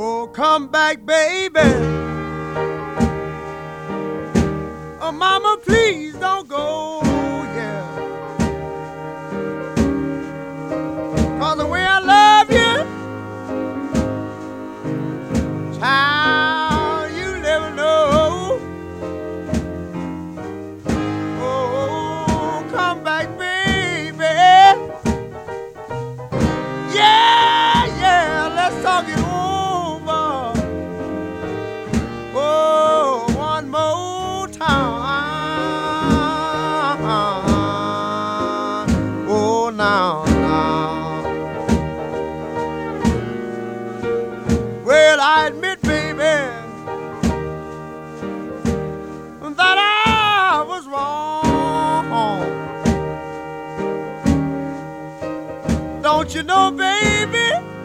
Oh, come back, baby. Oh, mama, please don't go, yeah. 'Cause the way I love you, child, you never know. Oh, come back, baby. Yeah, yeah, let's talk it over. Oh, one more time. Oh, now, now. Well, I admit, baby, that I was wrong. Don't you know, baby?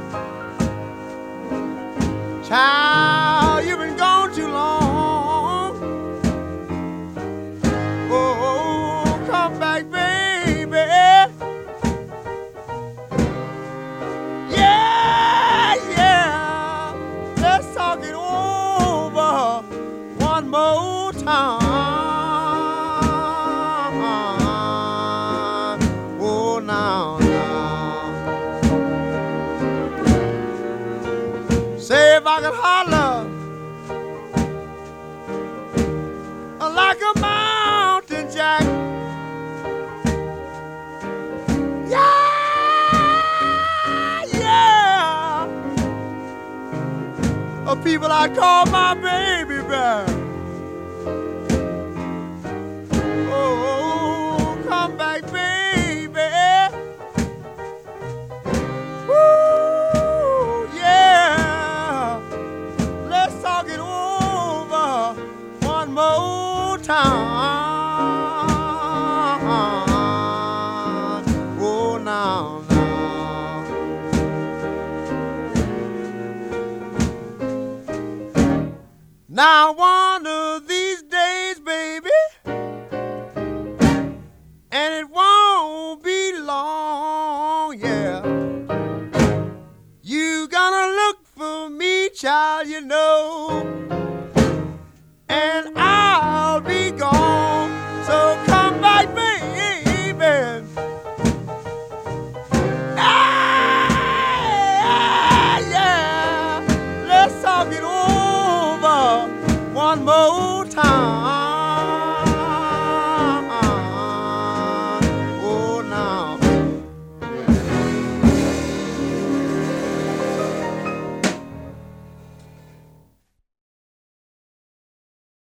Child, you've been gone too long. Oh, come back, baby. Yeah, yeah. Let's talk it over one more time. Oh, now, now. Say if I could holler like a mountain jack. Yeah, yeah. People I call my baby back. Oh, come back, baby. Woo, yeah. Let's talk it over one more time. Oh, now, now. Now, one.